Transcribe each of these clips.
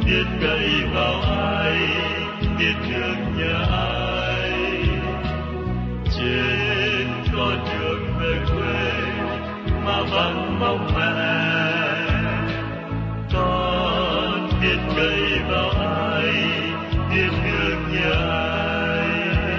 biết cậy vào ai, biết thương nhớ ai. Trên con đường về quê mà vẫn mong mẹ, con biết cậy vào ai, biết thương nhớ ai.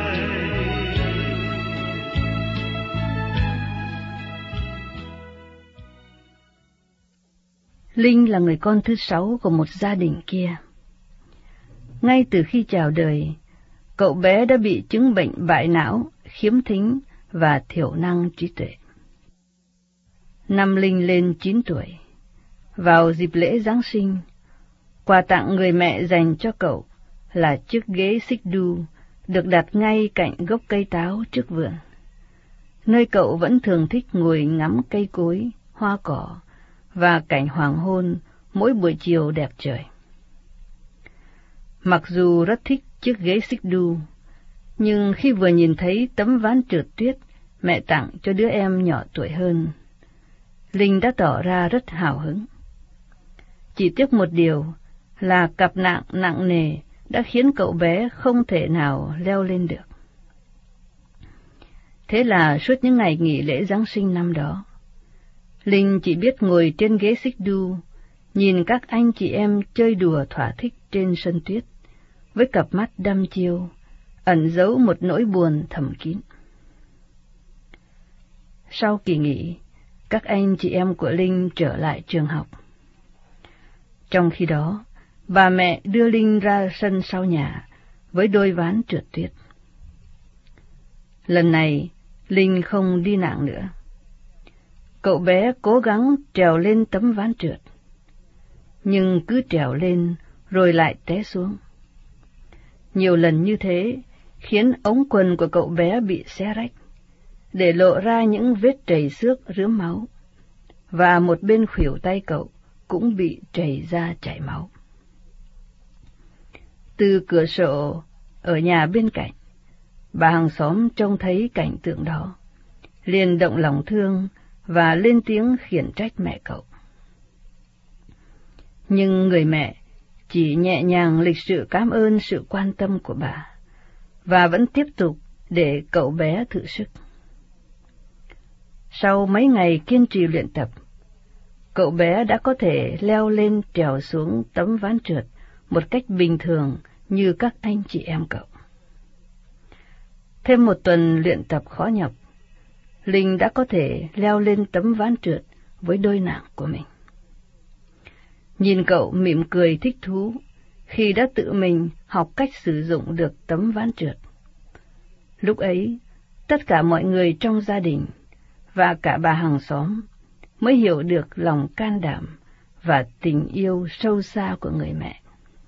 Linh là người con thứ 6 của một gia đình kia. Ngay từ khi chào đời, cậu bé đã bị chứng bệnh bại não, khiếm thính và thiểu năng trí tuệ. Năm Linh lên 9 tuổi, vào dịp lễ Giáng sinh, quà tặng người mẹ dành cho cậu là chiếc ghế xích đu được đặt ngay cạnh gốc cây táo trước vườn, nơi cậu vẫn thường thích ngồi ngắm cây cối, hoa cỏ và cảnh hoàng hôn mỗi buổi chiều đẹp trời. Mặc dù rất thích chiếc ghế xích đu, nhưng khi vừa nhìn thấy tấm ván trượt tuyết mẹ tặng cho đứa em nhỏ tuổi hơn, Linh đã tỏ ra rất hào hứng. Chỉ tiếc một điều là cặp nặng nặng nề đã khiến cậu bé không thể nào leo lên được. Thế là suốt những ngày nghỉ lễ Giáng sinh năm đó, Linh chỉ biết ngồi trên ghế xích đu, nhìn các anh chị em chơi đùa thỏa thích trên sân tuyết, với cặp mắt đăm chiêu, ẩn giấu một nỗi buồn thầm kín. Sau kỳ nghỉ, các anh chị em của Linh trở lại trường học. Trong khi đó, bà mẹ đưa Linh ra sân sau nhà với đôi ván trượt tuyết. Lần này, Linh không đi nặng nữa. Cậu bé cố gắng trèo lên tấm ván trượt, nhưng cứ trèo lên rồi lại té xuống. Nhiều lần như thế khiến ống quần của cậu bé bị xé rách, để lộ ra những vết trầy xước rướm máu, và một bên khuỷu tay cậu cũng bị trầy ra chảy máu. Từ cửa sổ ở nhà bên cạnh, bà hàng xóm trông thấy cảnh tượng đó, liền động lòng thương và lên tiếng khiển trách mẹ cậu. Nhưng người mẹ chỉ nhẹ nhàng lịch sự cảm ơn sự quan tâm của bà, và vẫn tiếp tục để cậu bé thử sức. Sau mấy ngày kiên trì luyện tập, cậu bé đã có thể leo lên trèo xuống tấm ván trượt một cách bình thường như các anh chị em cậu. Thêm một tuần luyện tập khó nhọc, Linh đã có thể leo lên tấm ván trượt với đôi nạng của mình. Nhìn cậu mỉm cười thích thú khi đã tự mình học cách sử dụng được tấm ván trượt. Lúc ấy, tất cả mọi người trong gia đình và cả bà hàng xóm mới hiểu được lòng can đảm và tình yêu sâu xa của người mẹ.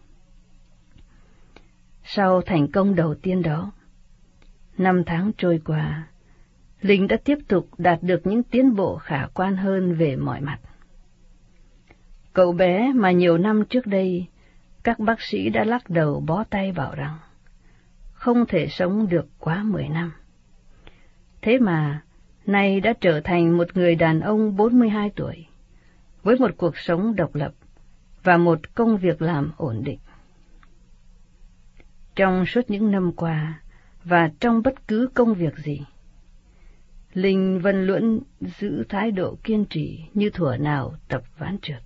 Sau thành công đầu tiên đó, 5 tháng trôi qua, Linh đã tiếp tục đạt được những tiến bộ khả quan hơn về mọi mặt. Cậu bé mà nhiều năm trước đây, các bác sĩ đã lắc đầu bó tay bảo rằng không thể sống được quá 10 năm. Thế mà, nay đã trở thành một người đàn ông 42 tuổi, với một cuộc sống độc lập và một công việc làm ổn định. Trong suốt những năm qua, và trong bất cứ công việc gì, Linh vẫn luôn giữ thái độ kiên trì như thuở nào tập ván trượt.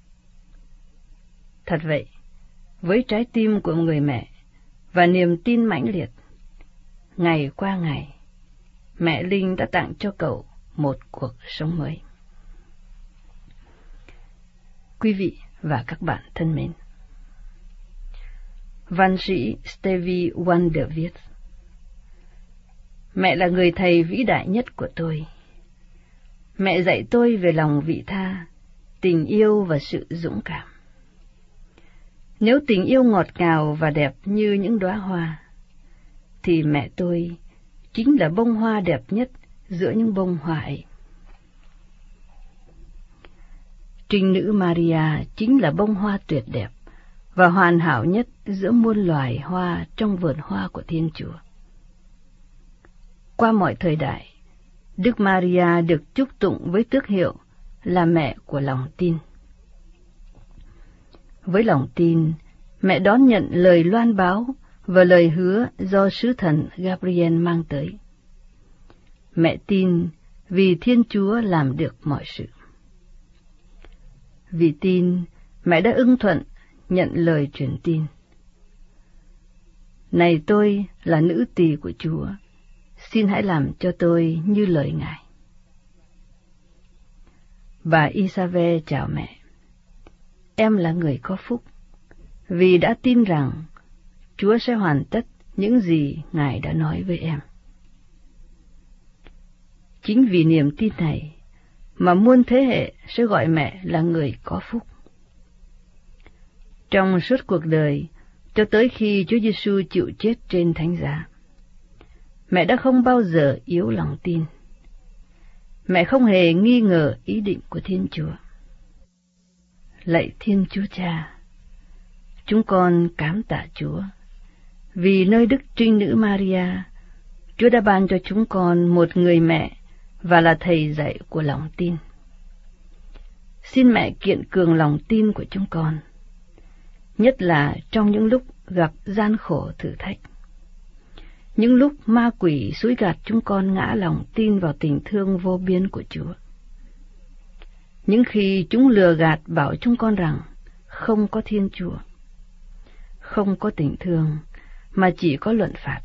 Thật vậy, với trái tim của người mẹ và niềm tin mãnh liệt, ngày qua ngày, mẹ Linh đã tặng cho cậu một cuộc sống mới. Quý vị và các bạn thân mến, văn sĩ Stevie Wonder viết: Mẹ là người thầy vĩ đại nhất của tôi. Mẹ dạy tôi về lòng vị tha, tình yêu và sự dũng cảm. Nếu tình yêu ngọt ngào và đẹp như những đóa hoa, thì mẹ tôi chính là bông hoa đẹp nhất giữa những bông hoa ấy. Trinh nữ Maria chính là bông hoa tuyệt đẹp và hoàn hảo nhất giữa muôn loài hoa trong vườn hoa của Thiên Chúa. Qua mọi thời đại, Đức Maria được chúc tụng với tước hiệu là mẹ của lòng tin. Với lòng tin, mẹ đón nhận lời loan báo và lời hứa do sứ thần Gabriel mang tới. Mẹ tin vì Thiên Chúa làm được mọi sự. Vì tin, mẹ đã ưng thuận nhận lời truyền tin. Này tôi là nữ tỳ của Chúa, xin hãy làm cho tôi như lời Ngài. Bà Isave chào mẹ. Em là người có phúc, vì đã tin rằng Chúa sẽ hoàn tất những gì Ngài đã nói với em. Chính vì niềm tin này mà muôn thế hệ sẽ gọi mẹ là người có phúc. Trong suốt cuộc đời, cho tới khi Chúa Giêsu chịu chết trên thánh giá, mẹ đã không bao giờ yếu lòng tin. Mẹ không hề nghi ngờ ý định của Thiên Chúa. Lạy Thiên Chúa Cha, chúng con cảm tạ Chúa, vì nơi Đức Trinh Nữ Maria, Chúa đã ban cho chúng con một người mẹ và là thầy dạy của lòng tin. Xin mẹ kiện cường lòng tin của chúng con, nhất là trong những lúc gặp gian khổ thử thách, những lúc ma quỷ xúi gạt chúng con ngã lòng tin vào tình thương vô biên của Chúa. Những khi chúng lừa gạt bảo chúng con rằng không có Thiên Chúa, không có tình thương, mà chỉ có luận phạt.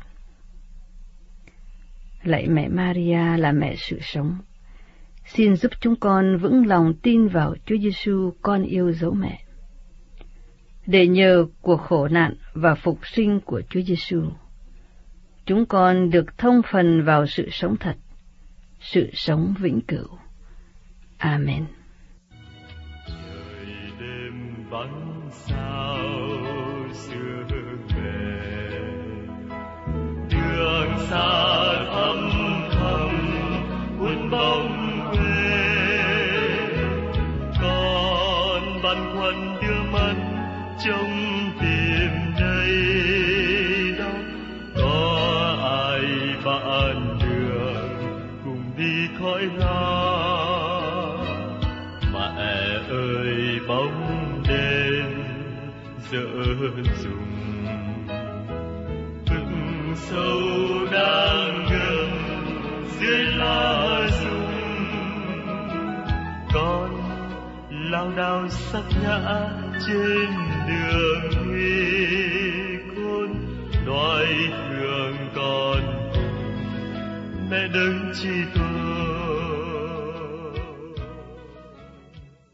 Lạy mẹ Maria là mẹ sự sống, xin giúp chúng con vững lòng tin vào Chúa Giêsu con yêu dấu mẹ. Để nhờ cuộc khổ nạn và phục sinh của Chúa Giêsu, chúng con được thông phần vào sự sống thật, sự sống vĩnh cửu. Amen. Trời đêm vắng sao xưa về, đường xa thăm thầm buồn bóng quê, con băn khoăn đưa mắt trông tìm đây đâu có ai bạn đường cùng đi khỏi ra. Mẹ ơi bóng đêm dở dùng, vực sâu đang ngầm dưới lá rụng, con lao đao sắc ngã trên đường đi khôn, nói thương con mẹ đừng chi tôi